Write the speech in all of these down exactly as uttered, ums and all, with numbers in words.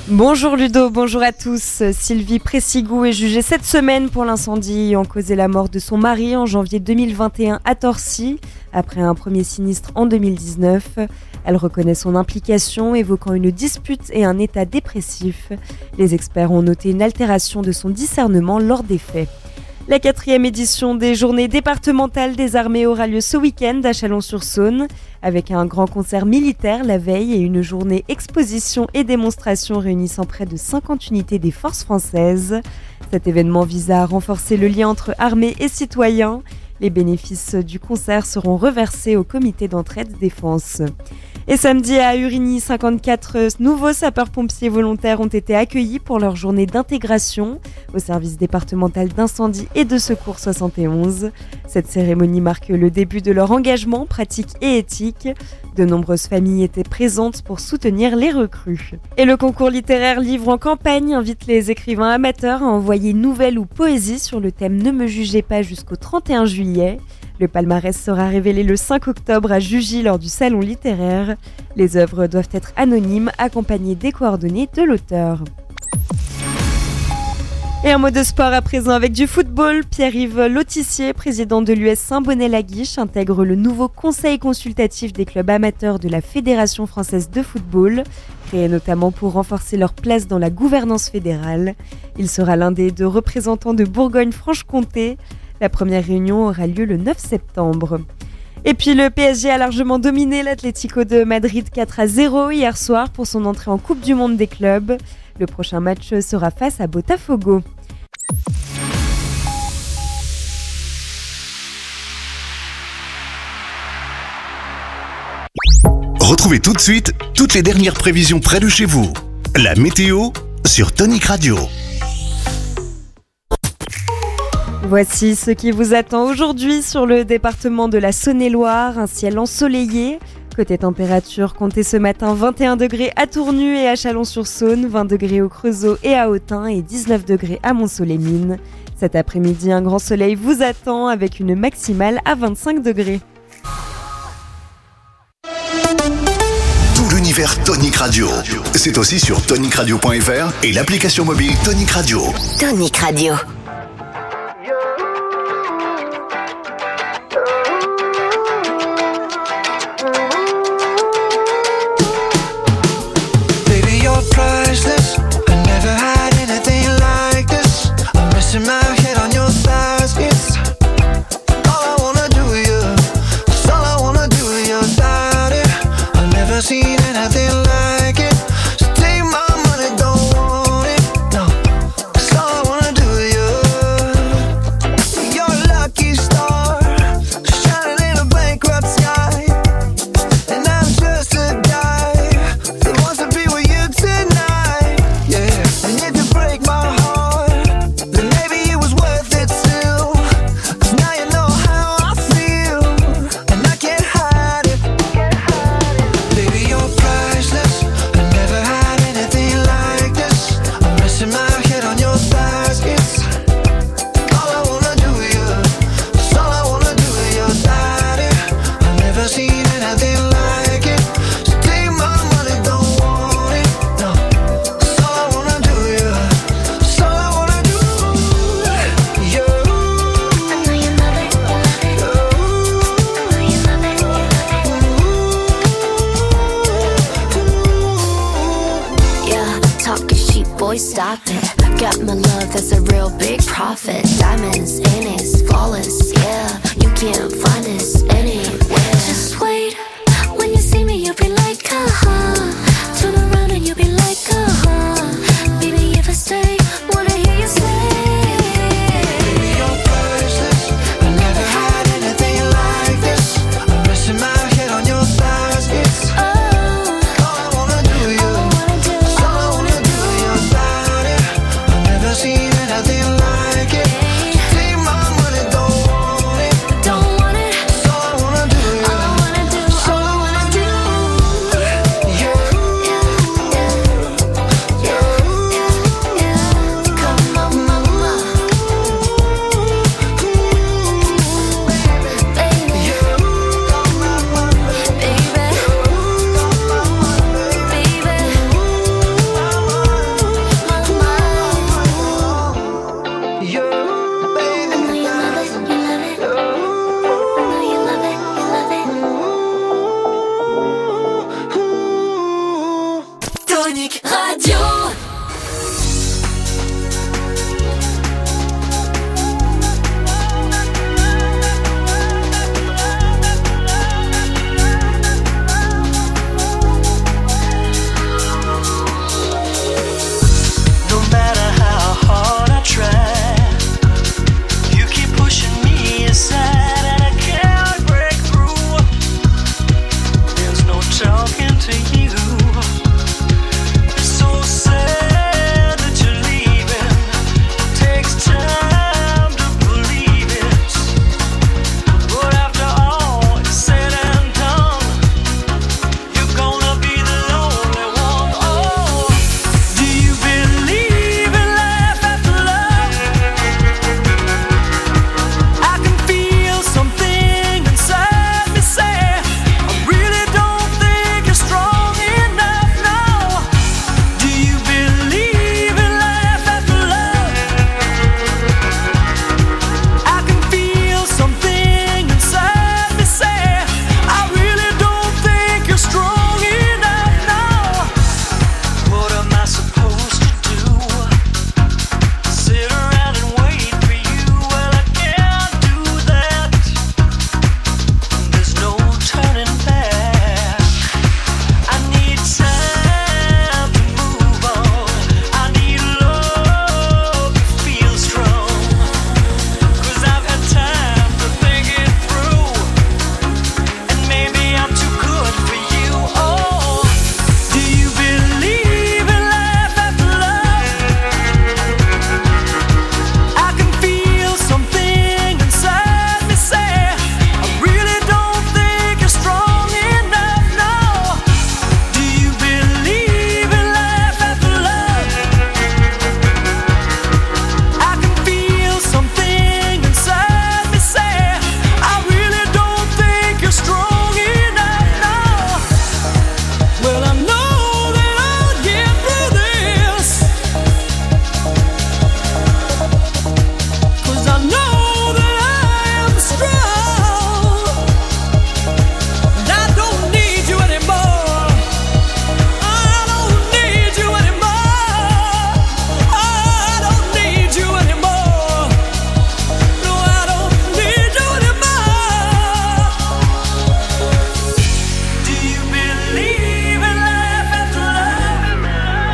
Bonjour Ludo, bonjour à tous. Sylvie Pressigou est jugée cette semaine pour l'incendie ayant causé la mort de son mari en janvier deux mille vingt et un à Torcy, après un premier sinistre en deux mille dix-neuf. Elle reconnaît son implication, évoquant une dispute et un état dépressif. Les experts ont noté une altération de son discernement lors des faits. La quatrième édition des Journées départementales des armées aura lieu ce week-end à Chalon-sur-Saône, avec un grand concert militaire la veille et une journée exposition et démonstration réunissant près de cinquante unités des forces françaises. Cet événement vise à renforcer le lien entre armées et citoyens. Les bénéfices du concert seront reversés au comité d'entraide défense. Et samedi à Urigny, cinquante-quatre nouveaux sapeurs-pompiers volontaires ont été accueillis pour leur journée d'intégration au service départemental d'incendie et de secours soixante et onze. Cette cérémonie marque le début de leur engagement pratique et éthique. De nombreuses familles étaient présentes pour soutenir les recrues. Et le concours littéraire Livre en campagne invite les écrivains amateurs à envoyer nouvelles ou poésie sur le thème « Ne me jugez pas » jusqu'au trente et un juillet. Le palmarès sera révélé le cinq octobre à Jugy lors du salon littéraire. Les œuvres doivent être anonymes, accompagnées des coordonnées de l'auteur. Et un mot de sport à présent avec du football. Pierre-Yves Lotissier, président de l'U S Saint-Bonnet-la-Guiche, intègre le nouveau conseil consultatif des clubs amateurs de la Fédération française de football, créé notamment pour renforcer leur place dans la gouvernance fédérale. Il sera l'un des deux représentants de Bourgogne-Franche-Comté. La première réunion aura lieu le neuf septembre. Et puis le P S G a largement dominé l'Atlético de Madrid quatre à zéro hier soir pour son entrée en Coupe du Monde des clubs. Le prochain match sera face à Botafogo. Retrouvez tout de suite toutes les dernières prévisions près de chez vous. La météo sur Tonic Radio. Voici ce qui vous attend aujourd'hui sur le département de la Saône-et-Loire, un ciel ensoleillé. Côté température, comptez ce matin vingt et un degrés à Tournu et à Chalon-sur-Saône, vingt degrés au Creusot et à Autun et dix-neuf degrés à Mont-Soleil-Mines. Cet après-midi, un grand soleil vous attend avec une maximale à vingt-cinq degrés. Tout l'univers Tonic Radio, c'est aussi sur tonic radio point f r et l'application mobile Tonic Radio. Tonic Radio. Stop it, got my love, that's a real big profit. Diamonds in it, flawless, yeah. You can't find us anywhere. Just wait, when you see me, you'll be like, uh-huh. Turn around and you'll be like, uh-huh. Baby, if I stay, wanna hear you say. Yeah. Tonic Radio. Talking to you, it's so sad that you're leaving. It takes time to believe it, but after all is said and done, you're gonna be the lonely one. Oh, do you believe in life after love? I can feel something inside me say, I really don't strong enough now. Do you believe in life after love? I can feel something inside me say, I really don't think you're strong enough now. What am I supposed to do? Sit around and wait for you? Well, I can't do that. There's no turning back. I need time to move on. I need love to feel strong. Cause I've had time to think it through, and maybe I'm too good for you. Oh, do you believe in life after love? I can feel something inside me say, I really don't think you're strong enough now. Do you believe in life after love? I can feel something inside me say, I really don't think you're strong enough now. Well, I know that I'll get through this, cause I know that I am strong. And I don't need you anymore. I don't need you anymore. I don't need you anymore. No, I don't need you anymore. Do you believe in life after love?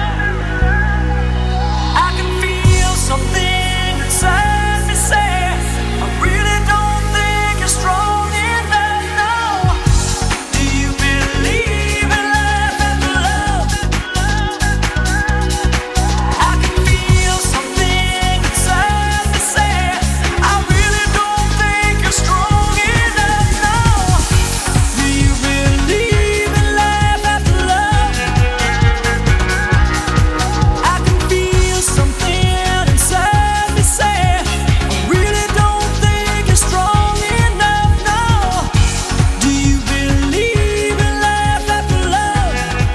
I can feel something inside me say, I really don't think you're strong enough now. Do you believe in life after love? I can feel something inside me say, I really don't think you're strong enough now. Do you believe in life after love? I can feel something inside me say, I really don't think you're strong enough now. Do you believe in life after love?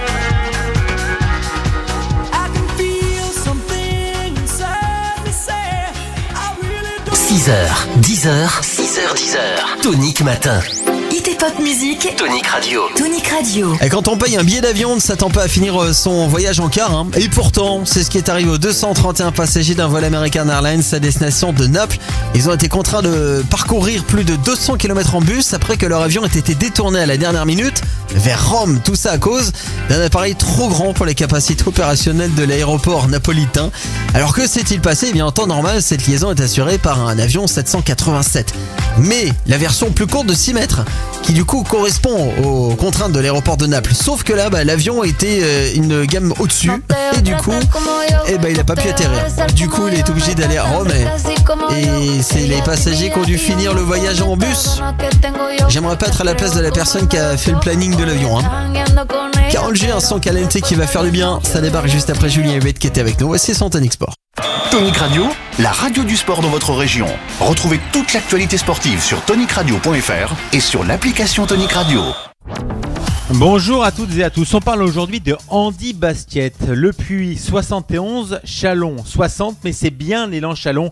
I can feel something inside me say, I really don't. six heures, dix heures, six heures, dix heures. Tonic Matin. Hit et pop musique. Tonic Radio. Tonic Radio. Et quand on paye un billet d'avion, on ne s'attend pas à finir son voyage en car. Hein. Et pourtant, c'est ce qui est arrivé aux deux cent trente et un passagers d'un vol American Airlines à destination de Naples. Ils ont été contraints de parcourir plus de deux cents kilomètres en bus après que leur avion ait été détourné à la dernière minute vers Rome. Tout ça à cause d'un appareil trop grand pour les capacités opérationnelles de l'aéroport napolitain. Alors que s'est-il passé ? Eh bien, en temps normal, cette liaison est assurée par un avion sept cent quatre-vingt-sept. Mais la version plus courte de six mètres, qui du coup correspond aux contraintes de l'aéroport de Naples. Sauf que là, bah, l'avion était euh, une gamme au-dessus et du coup, eh bah, il n'a pas pu atterrir. Du coup, il est obligé d'aller à Rome et, et c'est les passagers qui ont dû finir le voyage en bus. J'aimerais pas être à la place de la personne qui a fait le planning de l'avion. Hein. Karol G, un son Calente qui va faire du bien. Ça débarque juste après Julien Huet qui était avec nous. Voici son Tonic Sport. Tonic Radio, la radio du sport dans votre région. Retrouvez toute l'actualité sportive sur tonic radio point f r et sur l'application Tonic Radio. Bonjour à toutes et à tous, on parle aujourd'hui de Andy Bastiette, Le Puy soixante et onze, Chalon soixante, mais c'est bien l'élan Chalon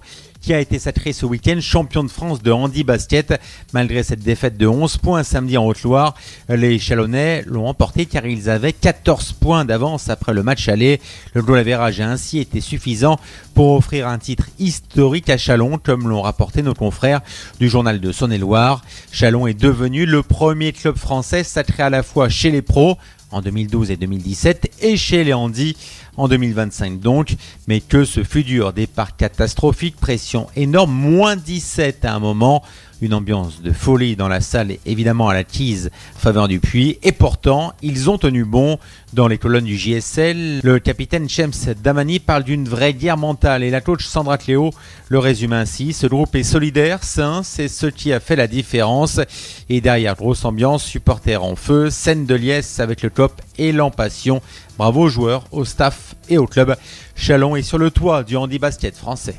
qui a été sacré ce week-end champion de France de handi-basket. Malgré cette défaite de onze points samedi en Haute-Loire, les Chalonnais l'ont emporté car ils avaient quatorze points d'avance après le match aller. Le goal average a ainsi été suffisant pour offrir un titre historique à Châlons, comme l'ont rapporté nos confrères du journal de Saône-et-Loire. Châlons est devenu le premier club français sacré à la fois chez les pros en deux mille douze et deux mille dix-sept et chez les handis en deux mille vingt-cinq donc. Mais que ce fut dur, départ catastrophique, pression énorme, moins dix-sept à un moment. Une ambiance de folie dans la salle, évidemment à la tease faveur du Puy. Et pourtant, ils ont tenu bon. Dans les colonnes du J S L, le capitaine Shems Damani parle d'une vraie guerre mentale. Et la coach Sandra Cléo le résume ainsi. Ce groupe est solidaire, sain, c'est ce qui a fait la différence. Et derrière, grosse ambiance, supporters en feu, scène de liesse avec le top et l'empassion. Bravo aux joueurs, au staff et au club. Châlons est sur le toit du handi-basket français.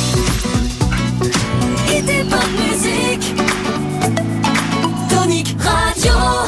Tonic Radio.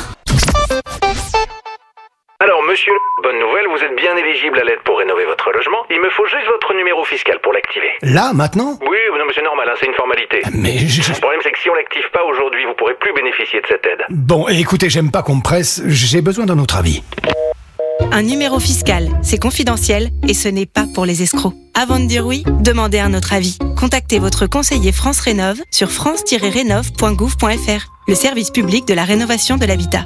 Alors monsieur, bonne nouvelle, vous êtes bien éligible à l'aide pour rénover votre logement. Il me faut juste votre numéro fiscal pour l'activer. Là, maintenant? Oui, non mais c'est normal, hein, c'est une formalité. Mais je... Le problème c'est que si on l'active pas aujourd'hui, vous pourrez plus bénéficier de cette aide. Bon, écoutez, j'aime pas qu'on me presse, j'ai besoin d'un autre avis. Un numéro fiscal, c'est confidentiel et ce n'est pas pour les escrocs. Avant de dire oui, demandez un autre avis. Contactez votre conseiller France Rénov sur france tiret rénov point gouv point f r, le service public de la rénovation de l'habitat.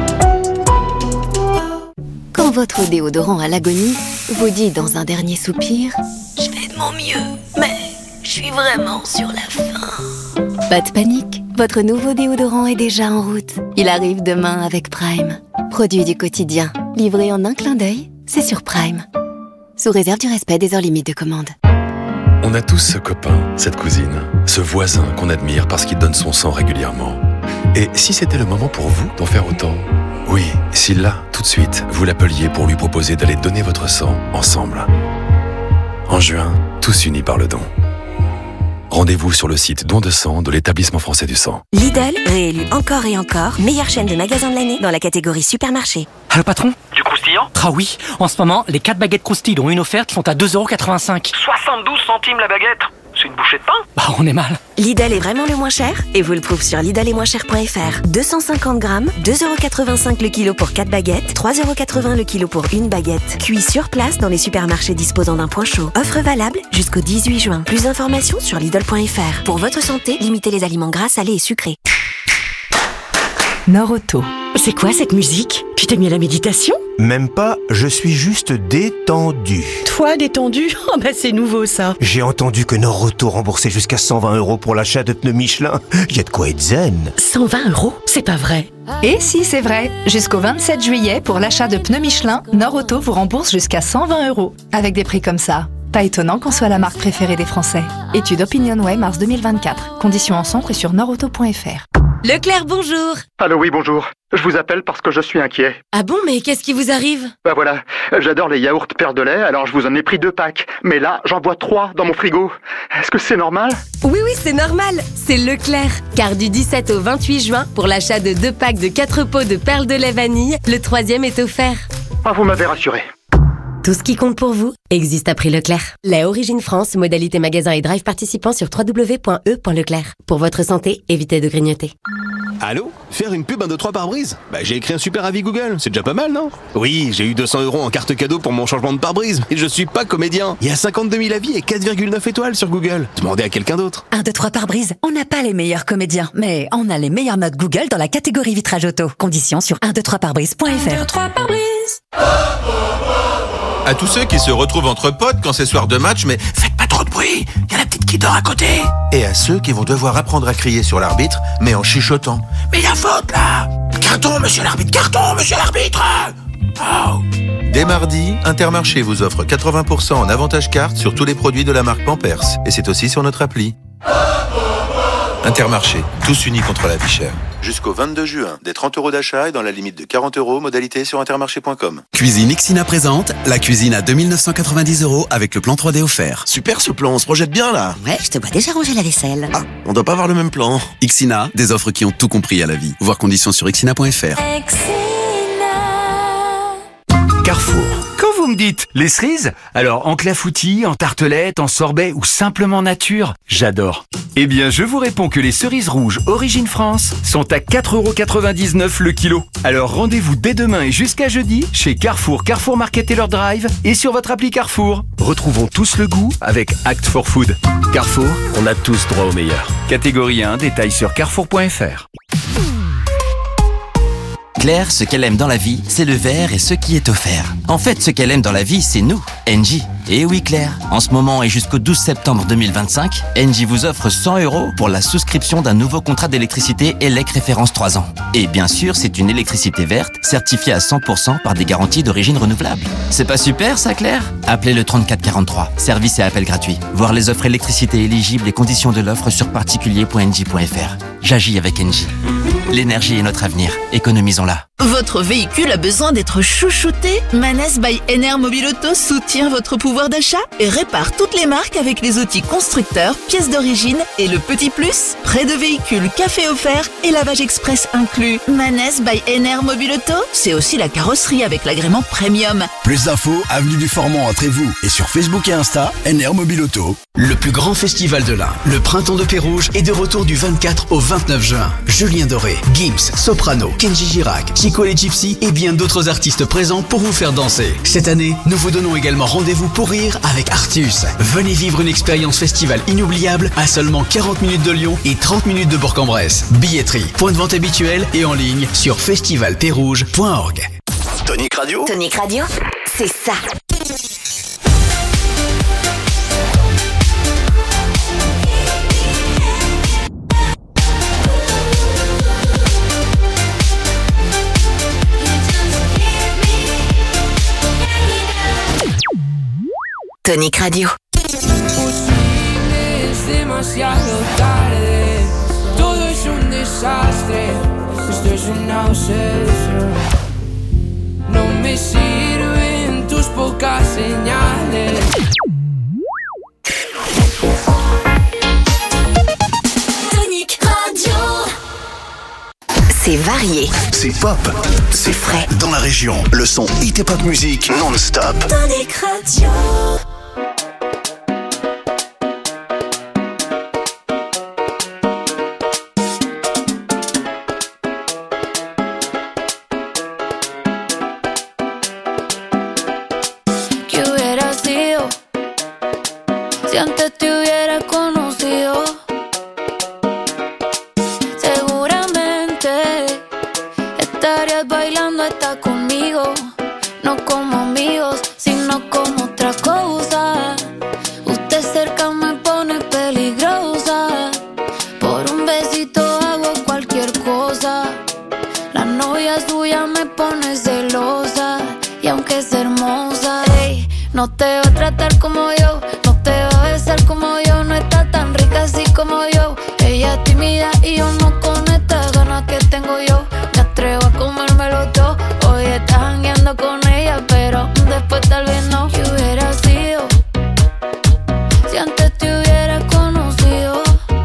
Quand votre déodorant à l'agonie vous dit dans un dernier soupir « Je fais de mon mieux, mais je suis vraiment sur la fin ». Pas de panique, votre nouveau déodorant est déjà en route. Il arrive demain avec Prime. Produit du quotidien, livré en un clin d'œil, c'est sur Prime. Sous réserve du respect des heures limites de commande. On a tous ce copain, cette cousine, ce voisin qu'on admire parce qu'il donne son sang régulièrement. Et si c'était le moment pour vous d'en faire autant ? Oui, si là, tout de suite, vous l'appeliez pour lui proposer d'aller donner votre sang ensemble. En juin, tous unis par le don. Rendez-vous sur le site Don de sang de l'Établissement français du sang. Lidl, réélu encore et encore, meilleure chaîne de magasins de l'année dans la catégorie supermarché. Allô patron ? Du croustillant ? Ah oui, en ce moment, les quatre baguettes croustilles dont une offerte sont à deux euros quatre-vingt-cinq. soixante-douze centimes la baguette ? C'est une bouchée de pain ? Bah on est mal. Lidl est vraiment le moins cher et vous le prouve sur lidl est moins cher point f r. deux cent cinquante grammes, deux euros quatre-vingt-cinq le kilo pour quatre baguettes, trois euros quatre-vingts le kilo pour une baguette. Cuit sur place dans les supermarchés disposant d'un point chaud. Offre valable jusqu'au dix-huit juin. Plus d'informations sur lidl point f r. Pour votre santé, limitez les aliments gras, salés et sucrés. Norauto. C'est quoi cette musique ? Tu t'es mis à la méditation ? Même pas, je suis juste détendu. Toi, détendu ? Oh bah c'est nouveau ça. J'ai entendu que Norauto remboursait jusqu'à cent vingt euros pour l'achat de pneus Michelin. Y a de quoi être zen. cent vingt euros ? C'est pas vrai. Et si, c'est vrai. Jusqu'au vingt-sept juillet, pour l'achat de pneus Michelin, Norauto vous rembourse jusqu'à cent vingt euros. Avec des prix comme ça. Pas étonnant qu'on soit la marque préférée des Français. Étude OpinionWay mars deux mille vingt-quatre. Conditions en centre et sur norauto point f r. Leclerc, bonjour. Allô, oui, bonjour. Je vous appelle parce que je suis inquiet. Ah bon, mais qu'est-ce qui vous arrive ? Bah voilà, j'adore les yaourts Père de lait, alors je vous en ai pris deux packs. Mais là, j'en bois trois dans mon frigo. Est-ce que c'est normal ? Oui, oui, c'est normal. C'est Leclerc. Car du dix-sept au vingt-huit juin, pour l'achat de deux packs de quatre pots de perles de lait vanille, le troisième est offert. Ah, vous m'avez rassuré. Tout ce qui compte pour vous existe à prix Leclerc. Lait Origine France, modalité magasin et drive participant sur w w w point e point leclerc. Pour votre santé, évitez de grignoter. Allô ? Faire une pub un deux trois pare-brise ? Bah j'ai écrit un super avis Google, c'est déjà pas mal, non ? Oui, j'ai eu deux cents euros en carte cadeau pour mon changement de pare-brise, mais je suis pas comédien. Il y a cinquante-deux mille avis et quatre virgule neuf étoiles sur Google. Demandez à quelqu'un d'autre. un, deux, trois pare-brise, on n'a pas les meilleurs comédiens, mais on a les meilleures notes Google dans la catégorie vitrage auto. Conditions sur un deux trois pare-brise point f r. un, deux, trois pare-brise. À tous ceux qui se retrouvent entre potes quand c'est soir de match, mais faites pas trop de bruit, y a la petite qui dort à côté. Et à ceux qui vont devoir apprendre à crier sur l'arbitre, mais en chuchotant. Mais y a faute là ! Carton, monsieur l'arbitre, carton, monsieur l'arbitre ! Oh. Dès mardi, Intermarché vous offre quatre-vingts pour cent en avantage carte sur tous les produits de la marque Pampers. Et c'est aussi sur notre appli. Intermarché, tous unis contre la vie chère. Jusqu'au vingt-deux juin, des trente euros d'achat et dans la limite de quarante euros, modalité sur intermarché point com. Cuisine Ixina présente la cuisine à deux mille neuf cent quatre-vingt-dix euros avec le plan trois D offert. Super ce plan, on se projette bien là. Ouais, je te vois déjà ranger la vaisselle. Ah, on doit pas avoir le même plan. Ixina, des offres qui ont tout compris à la vie. Voir conditions sur ixina point f r. Carrefour. Quand vous me dites? Les cerises? Alors, en clafoutis, en tartelette, en sorbet ou simplement nature? J'adore. Eh bien, je vous réponds que les cerises rouges Origine France sont à quatre euros quatre-vingt-dix-neuf le kilo. Alors, rendez-vous dès demain et jusqu'à jeudi chez Carrefour, Carrefour Market Taylor Drive et sur votre appli Carrefour. Retrouvons tous le goût avec Act for Food. Carrefour, on a tous droit au meilleur. Catégorie un, détail sur carrefour point f r. Claire, ce qu'elle aime dans la vie, c'est le verre et ce qui est offert. En fait, ce qu'elle aime dans la vie, c'est nous, Engie. Et oui Claire, en ce moment et jusqu'au douze septembre deux mille vingt-cinq, Engie vous offre cent euros pour la souscription d'un nouveau contrat d'électricité E L E C référence trois ans. Et bien sûr, c'est une électricité verte, certifiée à cent pour cent par des garanties d'origine renouvelable. C'est pas super ça Claire? Appelez le trente-quatre quarante-trois, service et appel gratuit. Voir les offres électricité éligibles et conditions de l'offre sur particulier point engie point f r. J'agis avec Engie. L'énergie est notre avenir, économisons-la. Votre véhicule a besoin d'être chouchouté? Manes by N R Mobile Auto soutient votre pouvoir d'achat et répare toutes les marques avec les outils constructeurs, pièces d'origine et le petit plus, prêt de véhicule, café offert et lavage express inclus. Manes by N R Mobile Auto, c'est aussi la carrosserie avec l'agrément premium. Plus d'infos, avenue du Formant à Trévoux et sur Facebook et Insta, N R Mobile Auto. Le plus grand festival de l'Ain, le Printemps de Pérouge, est de retour du vingt-quatre au vingt-neuf juin. Julien Doré, Gims, Soprano, Kenji Girac, Chico et Gypsy et bien d'autres artistes présents pour vous faire danser. Cette année, nous vous donnons également rendez-vous pour rire avec Artus. Venez vivre une expérience festival inoubliable à seulement quarante minutes de Lyon et trente minutes de Bourg-en-Bresse. Billetterie, point de vente habituel et en ligne sur festival pérouge point org. Tonic Radio. Tonic Radio, c'est ça. Tonic Radio. Es demasiado tarde, todo es un desastre, esto es una obsesión. No me sirven tus pocas señales. Tonic Radio. C'est varié. C'est pop. C'est frais. Dans la région, le son hit et pop musique non-stop. Tonic Radio. Si antes te hubiera conocido, seguramente estarías bailando hasta conmigo. No como amigos, sino como otra cosa. Usted cerca me pone peligrosa. Por un besito hago cualquier cosa. La novia suya me pone celosa. Y aunque es hermosa, ey, no te va a tratar como yo. Te va a besar como yo, no está tan rica así como yo. Ella es tímida y yo no con estas ganas que tengo yo. Me atrevo a comérmelo todo. Hoy estás jangueando con ella, pero después tal vez no. ¿Qué hubiera sido si antes te hubiera conocido?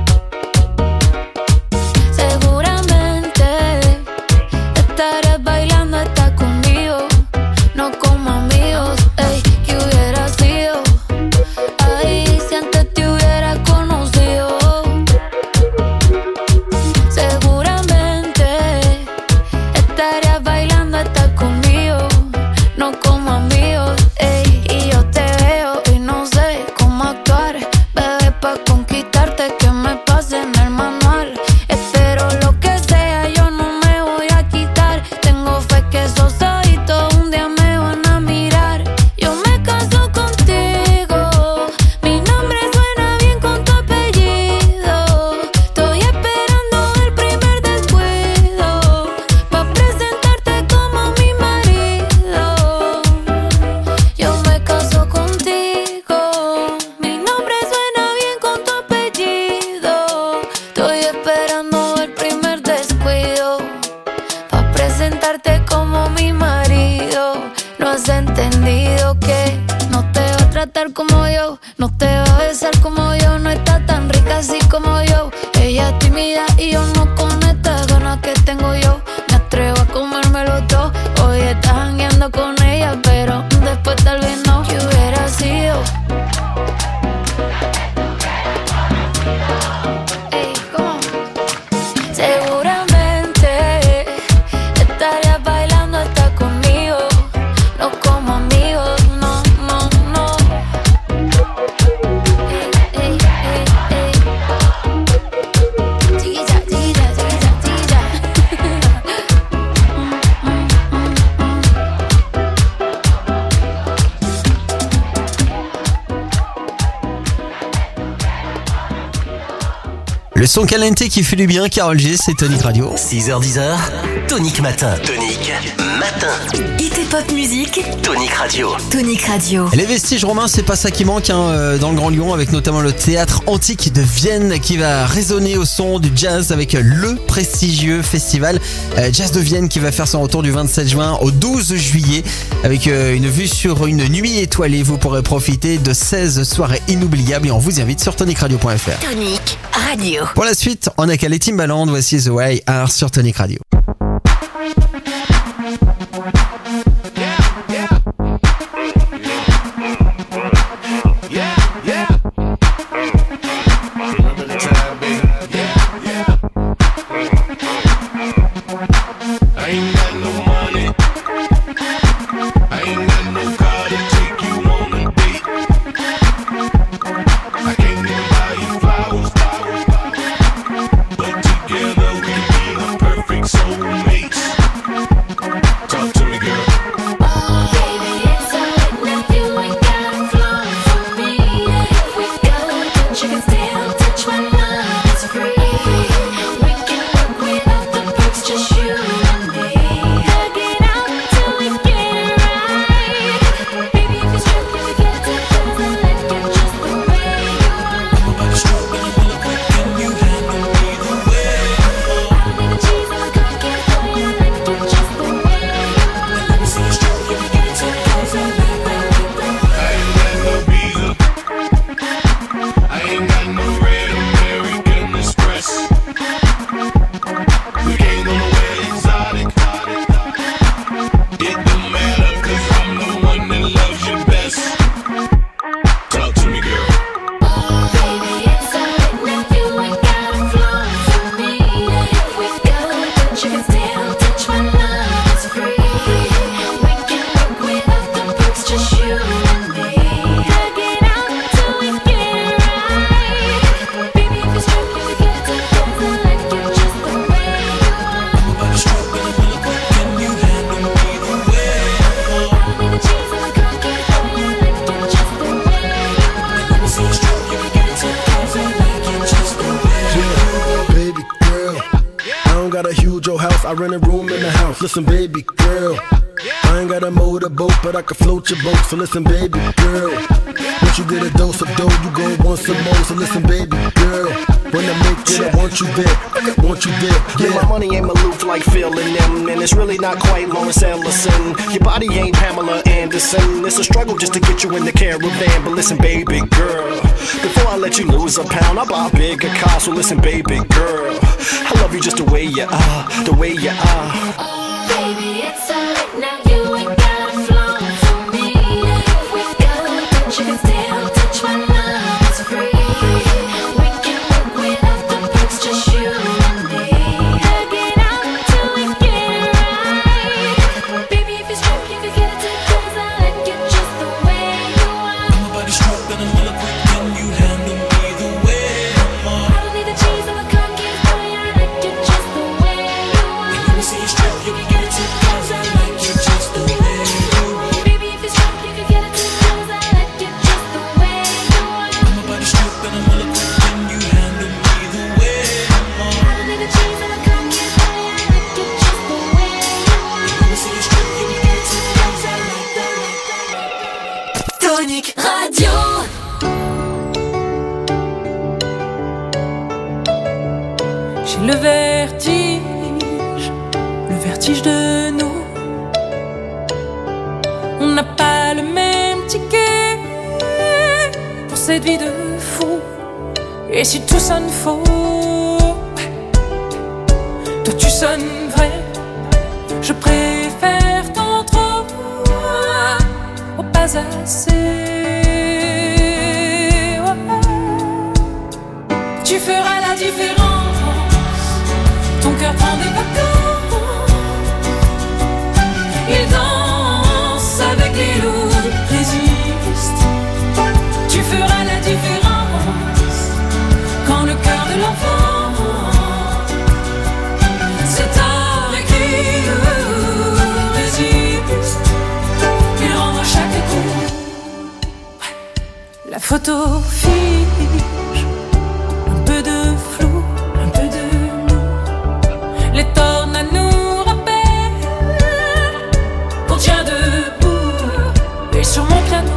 Seguramente estarías bailando hasta conmigo. No como amigos, ey, ¿qué hubiera sido? Ay, si antes te hubiera conocido, seguramente estarías bailando hasta conmigo, no como amigos, ey. Y yo te veo y no sé cómo actuar, bebé, pa' conquistarte que me pase en el manual. Espero lo que sea, yo no me voy a quitar. Tengo fe que esos ojitos un día me van a mirar. Yo me caso contigo, mi nombre suena bien con tu apellido. Estoy esperando el primer descuido pa' presentarte como mi marido. Yo me caso contigo, mi nombre suena bien con tu apellido. Estoy esperando el primer descuido pa' presentarte como mi marido. No has entendido que no te va a tratar como yo, no te va a besar como yo, no está tan rica así como yo. Ella es tímida y yo no con estas ganas que tengo yo. Me atrevo a comérmelo todo. Hoy estás jangueando con ella, pero después tal vez Le son Calente qui fait du bien, Karol G, c'est Tonic Radio. six heures dix, Tonic Matin. Tonic Matin. Hit et pop musique. Tonic Radio. Tonic Radio. Les vestiges romains, c'est pas ça qui manque hein, dans le Grand Lyon, avec notamment le théâtre antique de Vienne qui va résonner au son du jazz avec le prestigieux festival Jazz de Vienne qui va faire son retour du vingt-sept juin au douze juillet avec une vue sur une nuit étoilée. Vous pourrez profiter de seize soirées inoubliables et on vous invite sur tonic radio point f r. Tonic Radio. Pour la suite, on a qu'à les Timbaland, voici The Way Are sur Tonic Radio. Listen, baby girl, I ain't got a motorboat, but I can float your boat. So listen, baby girl, once you get a dose of dough, you go want some more. So listen, baby girl, when I make it, I want you there, I want you there. Yeah, yeah, my money ain't Maloof like Phil and them, and it's really not quite Lawrence Ellison. Your body ain't Pamela Anderson. It's a struggle just to get you in the caravan. But listen, baby girl, before I let you lose a pound, I'll buy a bigger car. So listen, baby girl, I love you just the way you are, the way you are. Baby, it's alright now, you ain't gotta flow for me. If we go, don't you can still touch my love, it's free. We can work without the perks, just you and me. Hug it out till we get it right. Baby, if you're struck, you can get it together. I like you just the way you are. I'm about to stroke and I'm well equipped, can you handle me the way I'm on? I don't need the cheese or the cookies, boy, I like you just the way you are. And let me see you strip, you can get it together. Radio. J'ai le vertige, le vertige de nous. On n'a pas le même ticket pour cette vie de fou. Et si tout sonne faux, toi tu sonnes vrai. Je préfère tant trop au pas assez. Tu feras la différence. Ton cœur prend des vacances. Il danse avec les loups, résiste. Tu feras la différence. Quand le cœur de l'enfant c'est avec qui résiste. Il rend à chaque coup. La photo fige, un peu de flou. Les tornades nous rappellent qu'on tient debout. Et sur mon piano,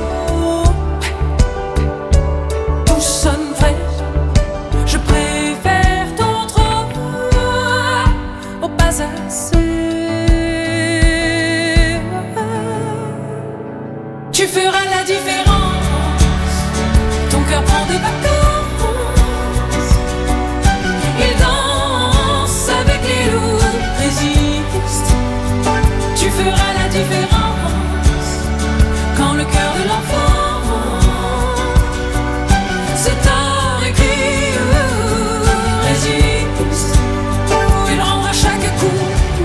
tout sonne vrai. Je préfère ton trop au pas assez. Tu feras la différence. Ton cœur prend des vacances. Il danse avec les loups, résiste. Tu feras la différence. Quand le cœur de l'enfant c'est tard et qui résiste. Il rendra chaque coup.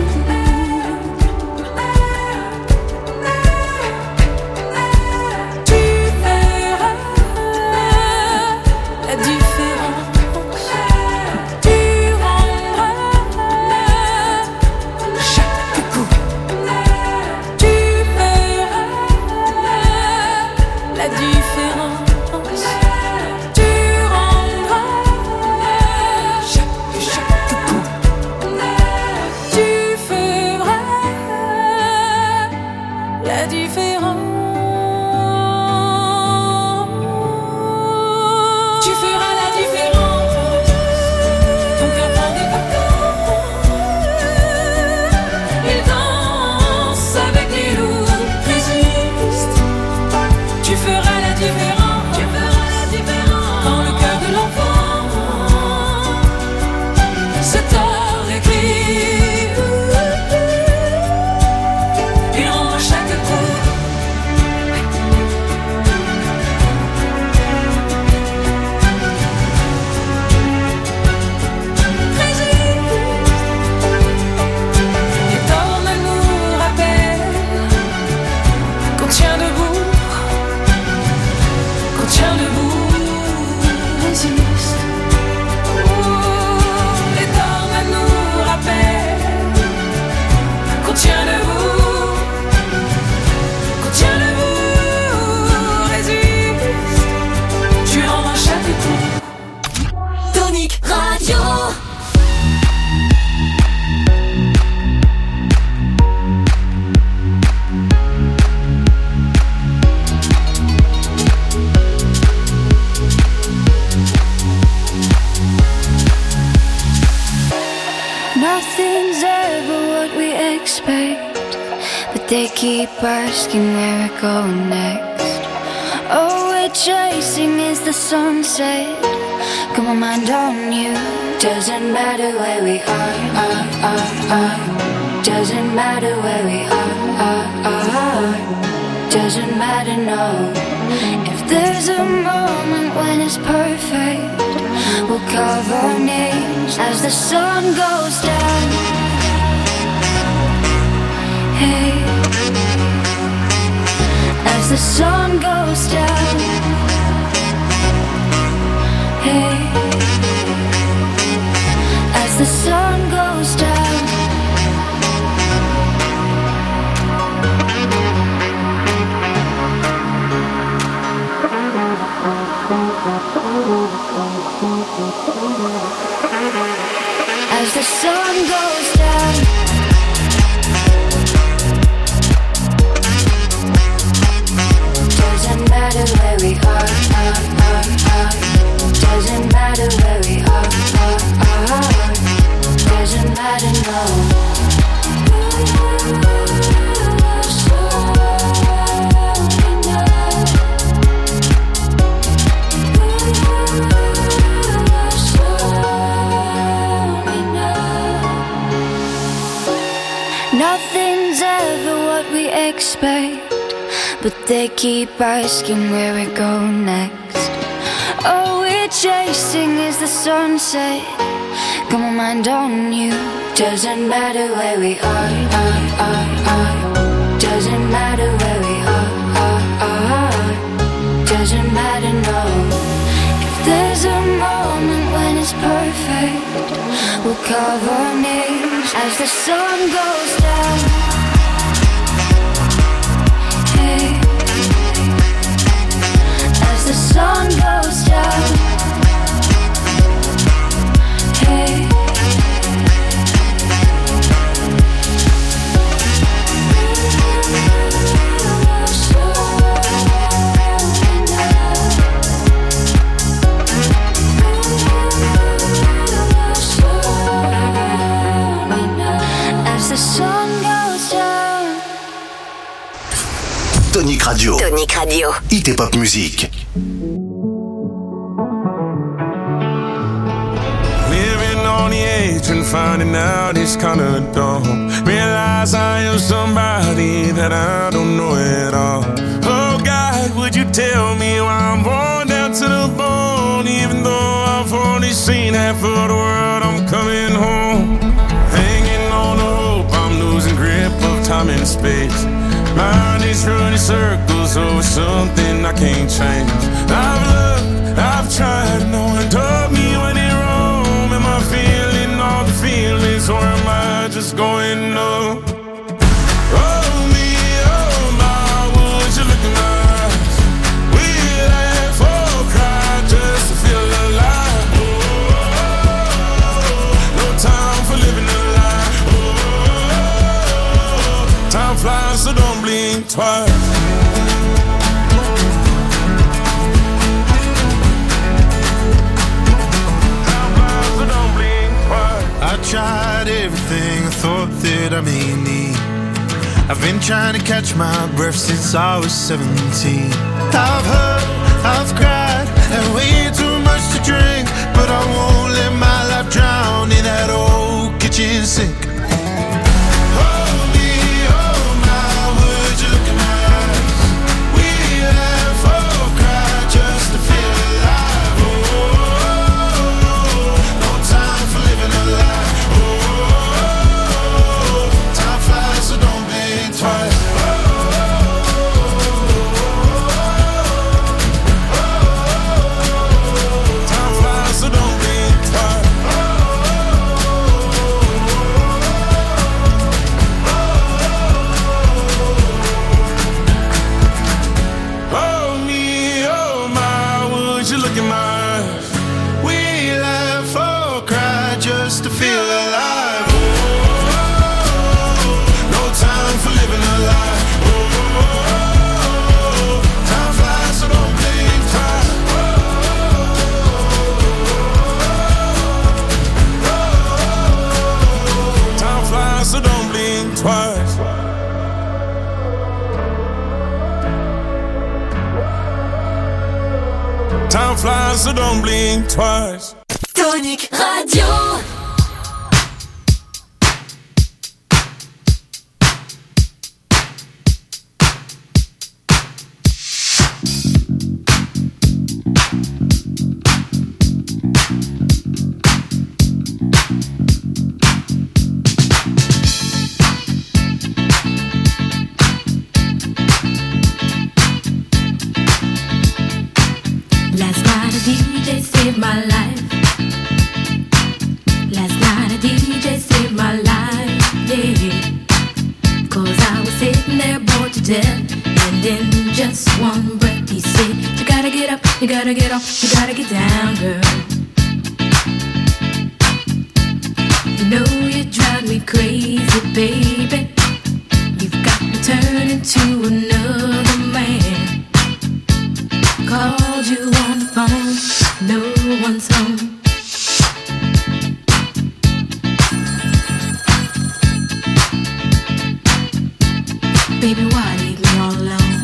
Nothing's ever what we expect, but they keep asking where we're going next. All we're chasing is the sunset. Got my mind on you. Doesn't matter where we are, are, are, are. Doesn't matter where we are, are, are. Doesn't matter, no. If there's a moment when it's perfect, we'll carve our names as the sun goes down. Hey, as the sun goes down. Hey, as the sun goes down. As the sun goes down. Doesn't matter where we are, are, are, are. Doesn't matter where we are, are, are. Doesn't matter, no. Nothing's ever what we expect, but they keep asking where we go next. All we're chasing is the sunset. Got my mind on you. Doesn't matter where we are, are, are, are. Doesn't matter where we are, are, are. Doesn't matter, no. If there's a moment when it's perfect, we'll carve our names as the sun goes down. Hey, as the sun goes down. Hey, Radio. Tonic Radio. Hit et pop musique. Living on the edge and finding out it's kinda dumb. Realize I am somebody that I don't know at all. Oh God, would you tell me why I'm worn down to the bone? Even though I've only seen half of the world, I'm coming home. Hanging on the hope, I'm losing grip of time and space. Mind is running circles over something I can't change. I've looked, I've tried, no one told me when it wrong. Am I feeling all the feelings, or am I just going numb? Oh me, oh my, would you look in my eyes? We laugh or cry just to feel alive. Oh, no time for living a lie. Oh, time flies, so don't blink twice. I tried everything I thought that I may need. I've been trying to catch my breath since I was seventeen. I've hurt, I've cried, and way too much to drink, but I won't let my life drown in that old kitchen sink. Time flies, so don't blink twice. Tonic Radio. Last night a D J saved my life. Last night a D J saved my life, yeah. Cause I was sitting there bored to death, and in just one breath he said, you gotta get up, you gotta get off, you gotta get down, girl. You know you drive me crazy, baby. You've got me turning to another man. Called you on the phone, no one's home. Baby, why leave me all alone?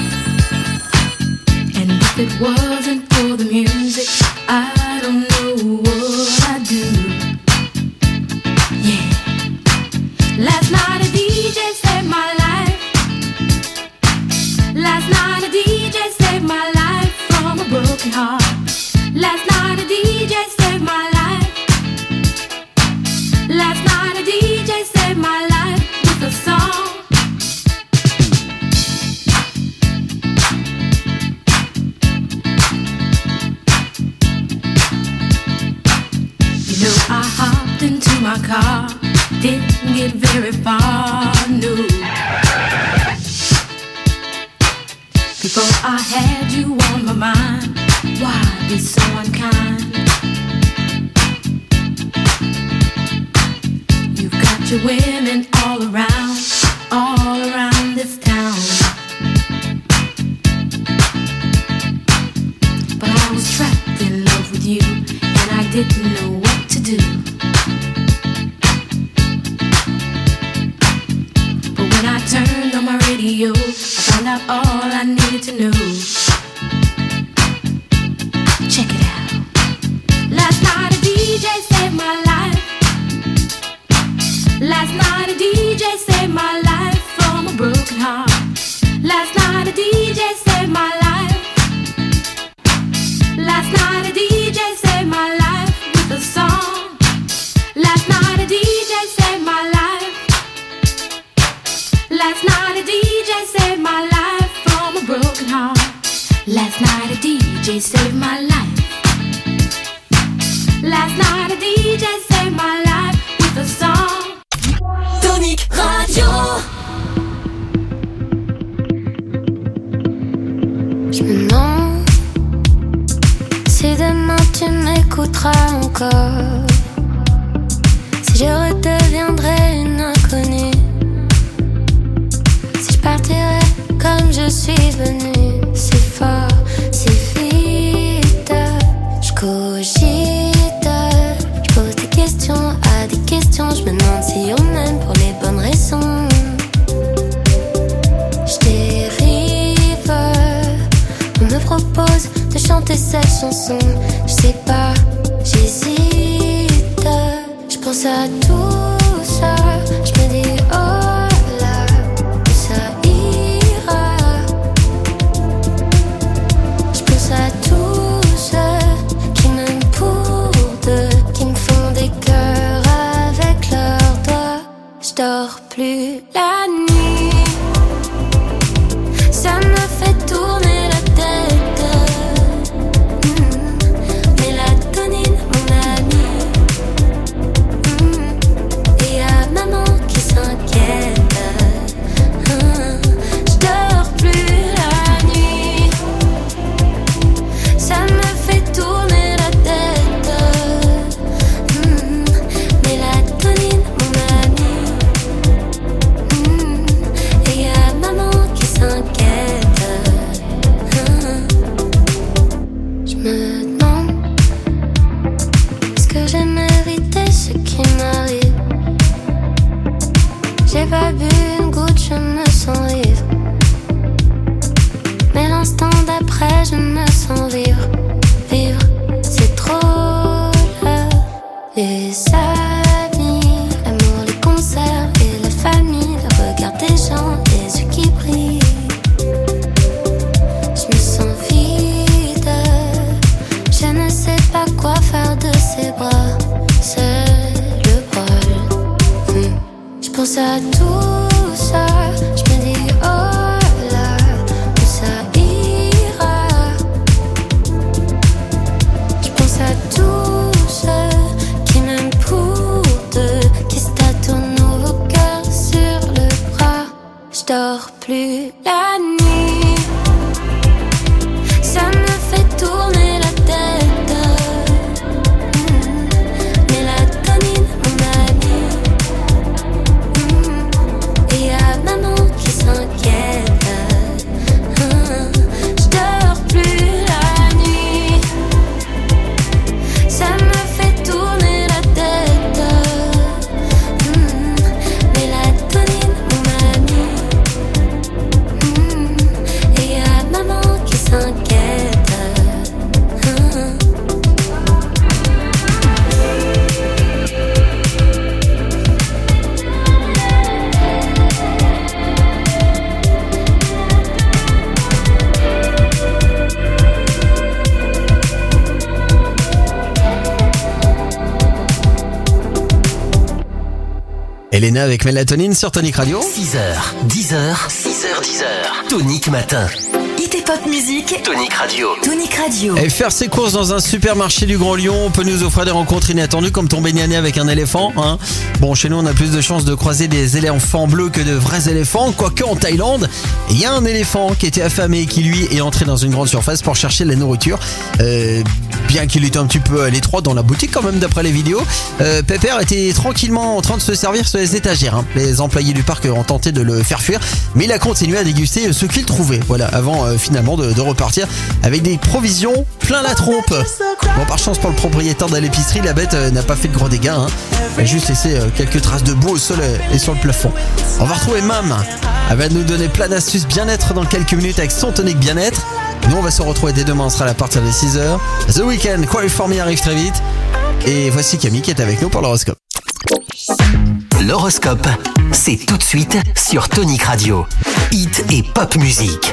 And if it wasn't for the music, I don't know what I'd do. Yeah. Last night a D J saved my life. Last night a D J saved my life from a broken heart. Last night a D J saved my life. Last night a D J saved my life with a song. You know I hopped into my car, didn't get very far, no. Before I had you on my mind, why be so unkind? You've got your women all around, all around this town. But I was trapped in love with you, and I didn't know what to do. But when I turned on my radio, I found out all I needed to know. Check it out. Last night a D J saved my life. Last night a D J saved my life from a broken heart. Last night a D J saved my life. Last night a D J saved my life with a song. Last night a D J saved my life. Last night a D J saved my life from a broken heart. Last night a D J saved my life. Last night a D J saved my life with a song. Tonic Radio. Je me demande si demain tu m'écouteras encore, si je redeviendrai une inconnue, si je partirai comme je suis venue, si fort, si vite. Je cogite, je pose des questions à des questions, je me demande si on m'aime pour les bonnes raisons. Je dérive, on me propose de chanter cette chanson. Je sais pas, j'hésite, je pense à tout ça. Je me dis oh là, où ça ira. Je pense à tous ceux qui m'aiment pour deux, qui me font des cœurs avec leurs doigts. Je dors plus la nuit, ça me fait tourner la tête. Mmh. Mélatonine, mon ami. Mmh. Et y'a maman qui s'inquiète. Mmh. Je dors plus la nuit, ça me fait tourner la tête. Mmh. Mélatonine, mon ami. Mmh. Et y'a maman qui s'inquiète. Je me demande, est-ce que j'ai mérité ce qui m'arrive? J'ai pas bu une goutte, je me sens ivre. Mais l'instant d'après, je me sens vivre. Vivre, c'est trop là. Les amis, l'amour, les concerts et la famille, le regard des gens, les yeux qui brillent. Je me sens vide, je ne sais pas quoi faire de ces bras. C'est le bol. Hmm. Je pense à tout ça, je me dis oh là, où ça ira. Je pense à tous ceux qui m'aiment pour deux, qui se tâtonnent nos cœurs sur le bras. Je dors plus la nuit, ça me fait tourner la tête. Mmh. Mélatonine, mon ami. Mmh. Et y'a maman qui s'inquiète. Mmh. Je dors plus la nuit, ça me fait tourner la tête. Mmh. Mélatonine, mon ami. Mmh. Et y'a maman qui s'inquiète. Mmh. Elena avec Mélatonine sur Tonic Radio. six heures, dix heures, six heures, dix heures. Tonic Matin. Hit et pop musique. Tonic Radio. Tonic Radio. Et faire ses courses dans un supermarché du Grand Lyon peut nous offrir des rencontres inattendues comme tomber nez à nez avec un éléphant. Hein. Bon, chez nous, on a plus de chances de croiser des éléphants bleus que de vrais éléphants. Quoique en Thaïlande, il y a un éléphant qui était affamé et qui, lui, est entré dans une grande surface pour chercher de la nourriture. Euh, bien qu'il était un petit peu à l'étroit dans la boutique quand même d'après les vidéos. Euh, Pépère était tranquillement en train de se servir sur les étagères. Hein. Les employés du parc ont tenté de le faire fuir, mais il a continué à déguster ce qu'il trouvait. Voilà, avant euh, finalement de, de repartir avec des provisions plein la trompe. Bon, par chance pour le propriétaire de l'épicerie, la bête euh, n'a pas fait de gros dégâts. Hein. Elle a juste laissé euh, quelques traces de boue au sol et sur le plafond. On va retrouver Mam. Elle va nous donner plein d'astuces bien-être dans quelques minutes avec son tonique bien-être. Nous, on va se retrouver dès demain, on sera là à partir de six heures. The Weeknd, Quarry For Me arrive très vite. Et voici Camille qui est avec nous pour l'horoscope. L'horoscope, c'est tout de suite sur Tonic Radio. Hit et pop musique.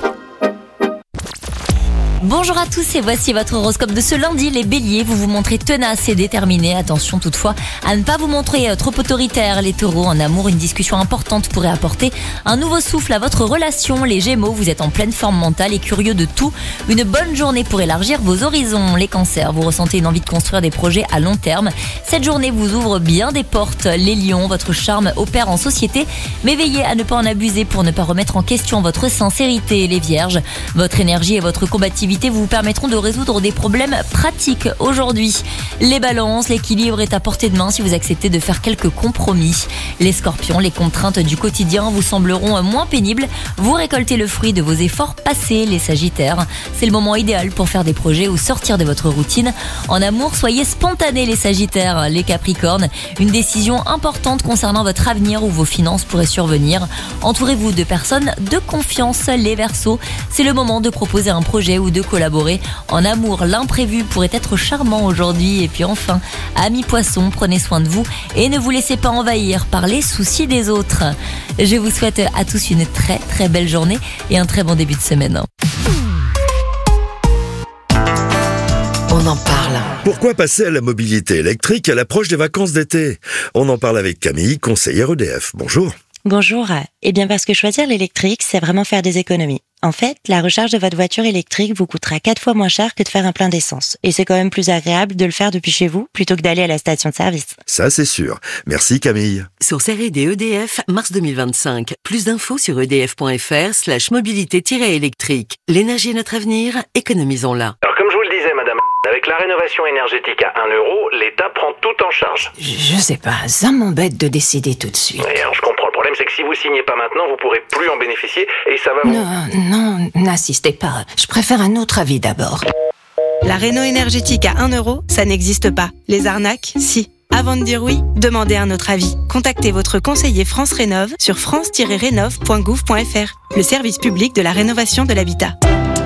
Bonjour à tous et voici votre horoscope de ce lundi. Les béliers, vous vous montrez tenaces et déterminés. Attention toutefois à ne pas vous montrer trop autoritaire. Les taureaux, en amour, une discussion importante pourrait apporter un nouveau souffle à votre relation. Les gémeaux, vous êtes en pleine forme mentale et curieux de tout. Une bonne journée pour élargir vos horizons. Les cancers, vous ressentez une envie de construire des projets à long terme. Cette journée vous ouvre bien des portes. Les lions, votre charme opère en société, mais veillez à ne pas en abuser pour ne pas remettre en question votre sincérité. Les vierges, votre énergie et votre combativité vous permettront de résoudre des problèmes pratiques aujourd'hui. Les balances, l'équilibre est à portée de main si vous acceptez de faire quelques compromis. Les scorpions, les contraintes du quotidien vous sembleront moins pénibles. Vous récoltez le fruit de vos efforts passés. Les sagittaires, c'est le moment idéal pour faire des projets ou sortir de votre routine. En amour, soyez spontanés les sagittaires. Les capricornes, une décision importante concernant votre avenir ou vos finances pourrait survenir. Entourez-vous de personnes de confiance. Les verseaux, c'est le moment de proposer un projet ou de collaborer. En amour, l'imprévu pourrait être charmant aujourd'hui. Et puis enfin, amis poissons, prenez soin de vous et ne vous laissez pas envahir par les soucis des autres. Je vous souhaite à tous une très très belle journée et un très bon début de semaine. On en parle. Pourquoi passer à la mobilité électrique à l'approche des vacances d'été? On en parle avec Camille, conseillère E D F. Bonjour. Bonjour. Eh bien parce que choisir l'électrique, c'est vraiment faire des économies. En fait, la recharge de votre voiture électrique vous coûtera quatre fois moins cher que de faire un plein d'essence. Et c'est quand même plus agréable de le faire depuis chez vous plutôt que d'aller à la station de service. Ça, c'est sûr. Merci Camille. Sur R et D E D F, mars deux mille vingt-cinq. Plus d'infos sur edf.fr slash mobilité-électrique. L'énergie est notre avenir, économisons-la. Alors comme je vous le disais, madame, avec la rénovation énergétique à un euro, l'État prend tout en charge. Je sais pas, ça m'embête de décider tout de suite. Et alors je comprends, le problème c'est que si vous signez pas maintenant, vous pourrez plus en bénéficier et ça va vous... Non, non, n'insistez pas, je préfère un autre avis d'abord. La réno énergétique à un euro, ça n'existe pas. Les arnaques, si. Avant de dire oui, demandez un autre avis. Contactez votre conseiller France Rénov sur france tiret rénov point gouv point f r, le service public de la rénovation de l'habitat.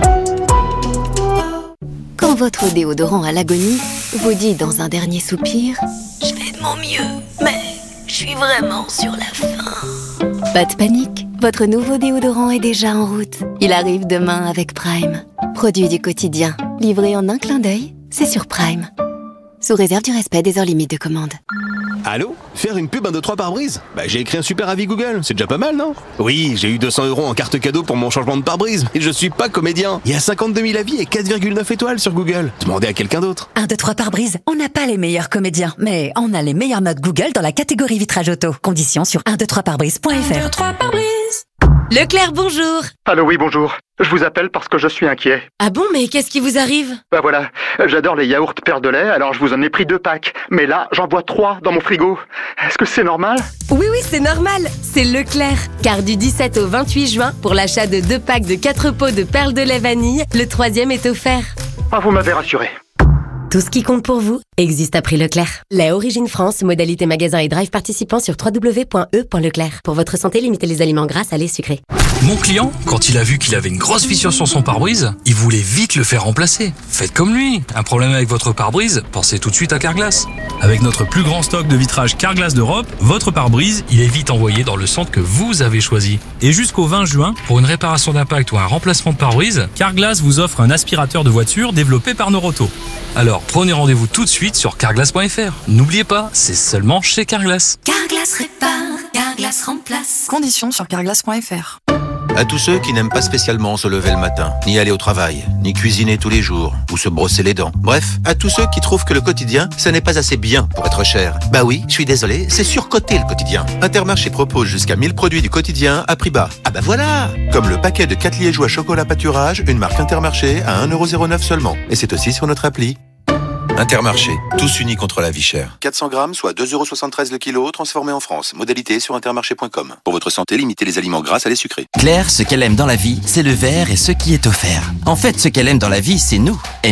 Quand votre déodorant à l'agonie vous dit dans un dernier soupir « Je fais de mon mieux, mais je suis vraiment sur la fin ». Pas de panique, votre nouveau déodorant est déjà en route. Il arrive demain avec Prime. Produit du quotidien, livré en un clin d'œil, c'est sur Prime. Sous réserve du respect des heures limites de commande. Allô? Faire une pub un deux trois pare-brise? Bah j'ai écrit un super avis Google, c'est déjà pas mal, non? Oui, j'ai eu deux cents euros en carte cadeau pour mon changement de pare-brise, et je suis pas comédien. Il y a cinquante-deux mille avis et quatre virgule neuf étoiles sur Google. Demandez à quelqu'un d'autre. un deux trois pare-brise, on n'a pas les meilleurs comédiens, mais on a les meilleures notes Google dans la catégorie vitrage auto. Conditions sur un deux trois pare-brise point f r. un deux trois pare-brise. Leclerc, bonjour. Allô, oui, bonjour. Je vous appelle parce que je suis inquiet. Ah bon, mais qu'est-ce qui vous arrive? Bah voilà, j'adore les yaourts Père de lait, alors je vous en ai pris deux packs. Mais là, j'en vois trois dans mon frigo. Est-ce que c'est normal? Oui, oui, c'est normal. C'est Leclerc. Car du dix-sept au vingt-huit juin, pour l'achat de deux packs de quatre pots de perles de lait vanille, le troisième est offert. Ah, vous m'avez rassuré. Tout ce qui compte pour vous existe à prix Leclerc. Lait Origine France, modalité magasin et drive participant sur w w w point e point leclerc. Pour votre santé, limitez les aliments gras, salés, sucrés. Mon client, quand il a vu qu'il avait une grosse fissure sur son pare-brise, il voulait vite le faire remplacer. Faites comme lui. Un problème avec votre pare-brise, pensez tout de suite à Carglass. Avec notre plus grand stock de vitrage Carglass d'Europe, votre pare-brise, il est vite envoyé dans le centre que vous avez choisi. Et jusqu'au vingt juin, pour une réparation d'impact ou un remplacement de pare-brise, Carglass vous offre un aspirateur de voiture développé par Noroto. Alors prenez rendez-vous tout de suite sur carglass point f r. N'oubliez pas, c'est seulement chez Carglass. Carglass répare, Carglass remplace. Conditions sur carglass point f r. À tous ceux qui n'aiment pas spécialement se lever le matin, ni aller au travail, ni cuisiner tous les jours, ou se brosser les dents. Bref, à tous ceux qui trouvent que le quotidien, ça n'est pas assez bien pour être cher. Bah oui, je suis désolé, c'est surcoté le quotidien. Intermarché propose jusqu'à mille produits du quotidien à prix bas. Ah bah voilà! Comme le paquet de quatre liégeois chocolat pâturage, une marque Intermarché à un euro zéro neuf seulement. Et c'est aussi sur notre appli. Intermarché, tous unis contre la vie chère. quatre cents grammes, soit deux euros soixante-treize le kilo, transformé en France. Modalité sur intermarché point com. Pour votre santé, limitez les aliments gras, salés, sucrés. Claire, ce qu'elle aime dans la vie, c'est le verre et ce qui est offert. En fait, ce qu'elle aime dans la vie, c'est nous, Engie.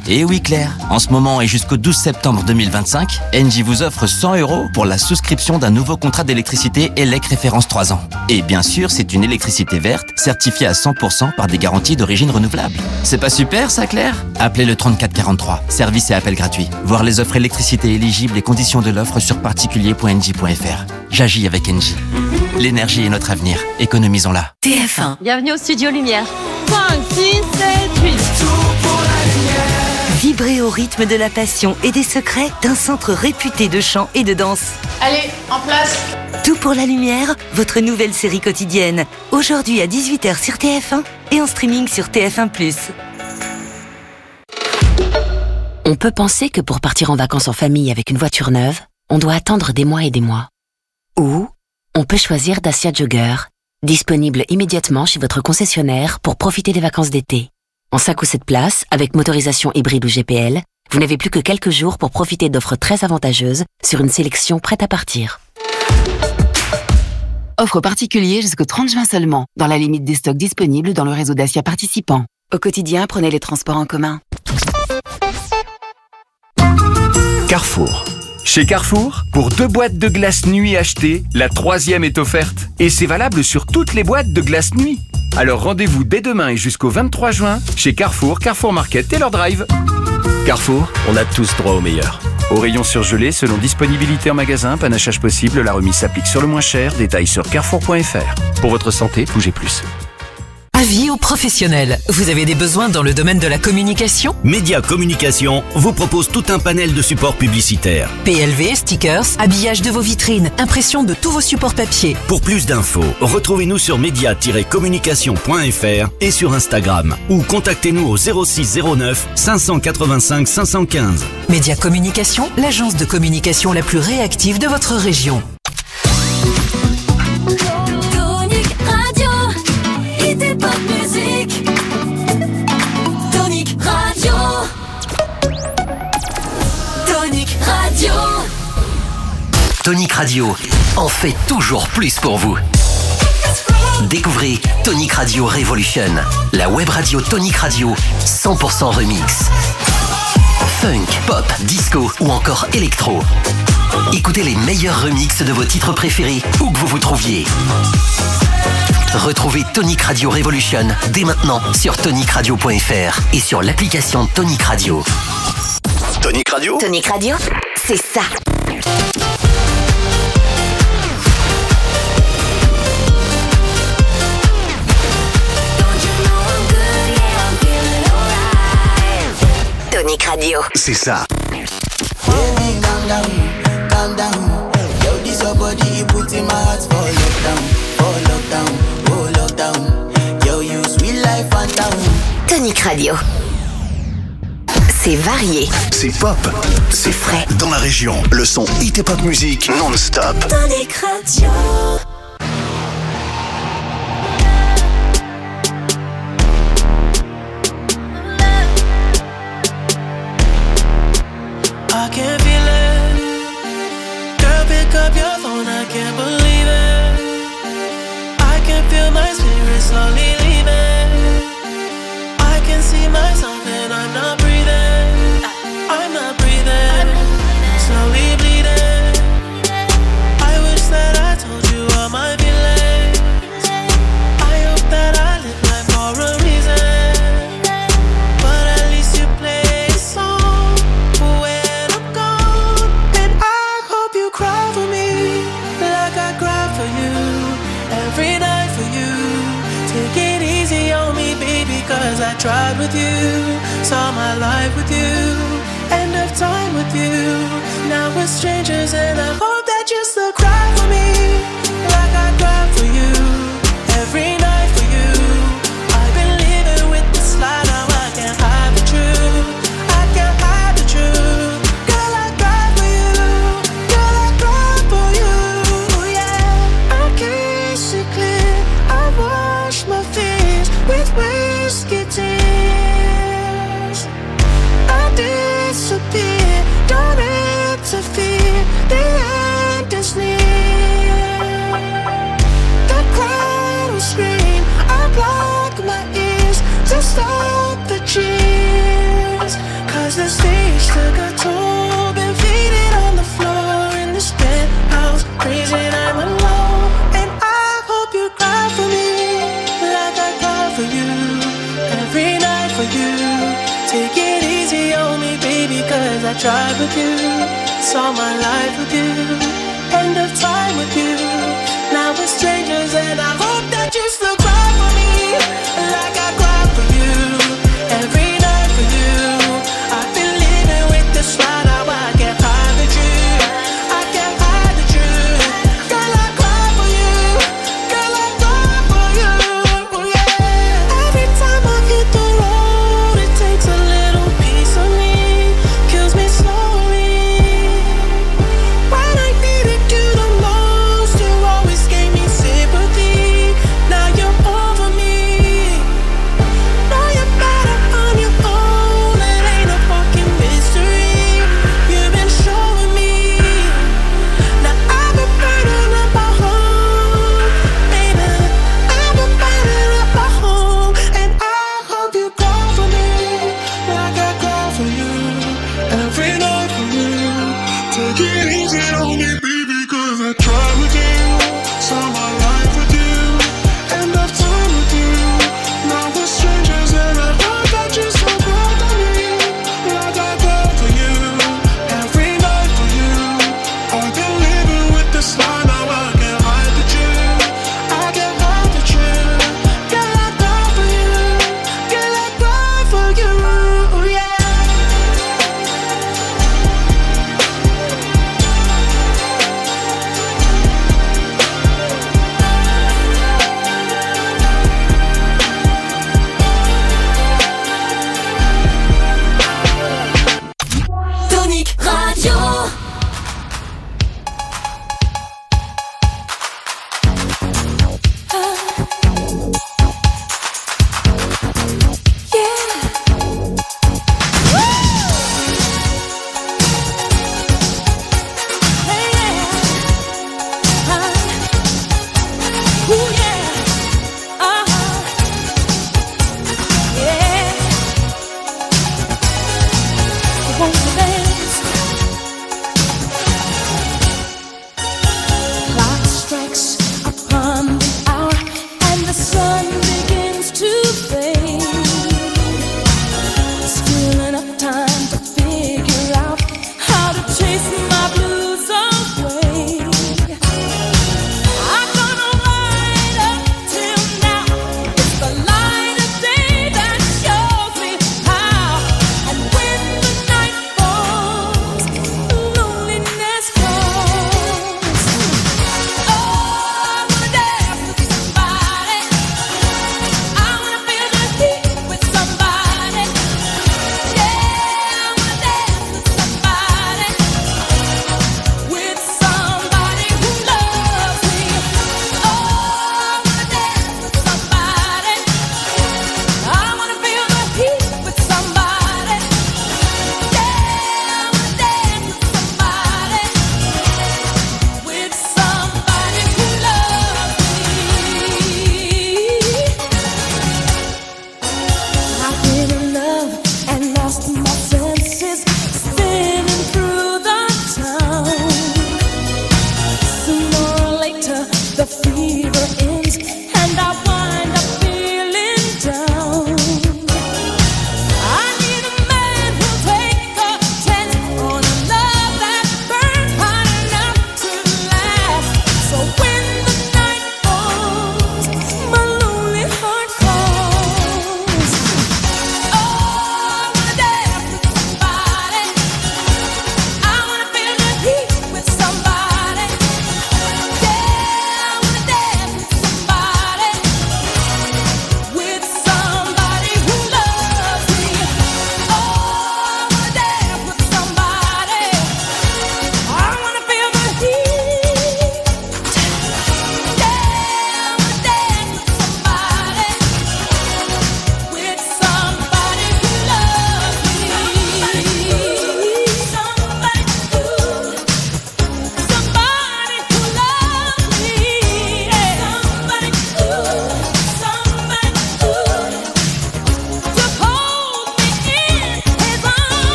Et oui Claire, en ce moment et jusqu'au douze septembre deux mille vingt-cinq, Engie vous offre cent euros pour la souscription d'un nouveau contrat d'électricité E L E C référence trois ans. Et bien sûr, c'est une électricité verte, certifiée à cent pour cent par des garanties d'origine renouvelable. C'est pas super ça Claire? Appelez le trente-quatre quarante-trois, service et appel gratuit. Voir les offres électricité éligibles et conditions de l'offre sur particulier point engie point f r. J'agis avec Engie. L'énergie est notre avenir, économisons-la. T F un. Bienvenue au Studio Lumière. cinq, six, sept, huit. Vibrez au rythme de la passion et des secrets d'un centre réputé de chant et de danse. Allez, en place. Tout pour la lumière, votre nouvelle série quotidienne. Aujourd'hui à dix-huit heures sur T F un et en streaming sur T F un plus. On peut penser que pour partir en vacances en famille avec une voiture neuve, on doit attendre des mois et des mois. Ou on peut choisir Dacia Jogger, disponible immédiatement chez votre concessionnaire pour profiter des vacances d'été. En cinq ou sept places, avec motorisation hybride ou G P L, vous n'avez plus que quelques jours pour profiter d'offres très avantageuses sur une sélection prête à partir. Offre particulier jusqu'au trente juin seulement, dans la limite des stocks disponibles dans le réseau Dacia participant. Au quotidien, prenez les transports en commun. Carrefour. Chez Carrefour, pour deux boîtes de glace nuit achetées, la troisième est offerte. Et c'est valable sur toutes les boîtes de glace nuit. Alors rendez-vous dès demain et jusqu'au vingt-trois juin chez Carrefour, Carrefour Market et leur drive. Carrefour, on a tous droit au meilleur. Au rayon surgelé, selon disponibilité en magasin, panachage possible, la remise s'applique sur le moins cher. Détails sur carrefour point f r. Pour votre santé, bougez plus. Avis aux professionnels. Vous avez des besoins dans le domaine de la communication? Média Communication vous propose tout un panel de supports publicitaires. P L V, stickers, habillage de vos vitrines, impression de tous vos supports papier. Pour plus d'infos, retrouvez-nous sur média tiret communication point f r et sur Instagram ou contactez-nous au zéro six zéro neuf cinq cent quatre-vingt-cinq cinq cent quinze. Média Communication, l'agence de communication la plus réactive de votre région. Tonic Radio. Tonic Radio. Tonic Radio en fait toujours plus pour vous. Découvrez Tonic Radio Revolution, la web radio Tonic Radio cent pour cent remix. Funk, pop, disco ou encore électro. Écoutez les meilleurs remixes de vos titres préférés où que vous vous trouviez. Retrouvez Tonic Radio Revolution dès maintenant sur tonic radio point f r et sur l'application Tonic Radio. Tonic Radio Tonic Radio, c'est ça. Tonic Radio, c'est ça. Calm down, calm down. Yo, this your body, you put in my heart for lockdown, for lockdown, oh lockdown. Yo, you sweet life, phantom. Tonic Radio. C'est varié. C'est pop. C'est frais. Dans la région, le son hit et pop musique non-stop. Tonic Radio. I can feel it. Girl, pick up your phone, I can't believe it. I can feel my spirit slowly leaving. I can see myself and I'm not breathing. I'm not breathing. Slowly bleeding. I wish that I told you all my feelings. I hope that I live life for a reason. But at least you play a song when I'm gone. And I hope you cry for me like I cry for you. Every night for you. Take it easy on me, baby, cause I tried with you. Saw my life with you. End of time with you. Now we're strangers and I hope that you still cry for me like I cry for you. Every night for you. I've been living with this lie, now I can't hide the truth. I can't hide the truth. Girl, I cry for you. Girl, I cry for you. Yeah, I can't see clear. I wash my fears with whiskey tears. I disappear, don't interfere. The end is near. stage took a toll. Been faded on the floor in this penthouse, crazy and I'm alone. And I hope you cry for me like I cry for you every night for you. Take it easy on me, baby, cause I tried with you. It's all my life with you.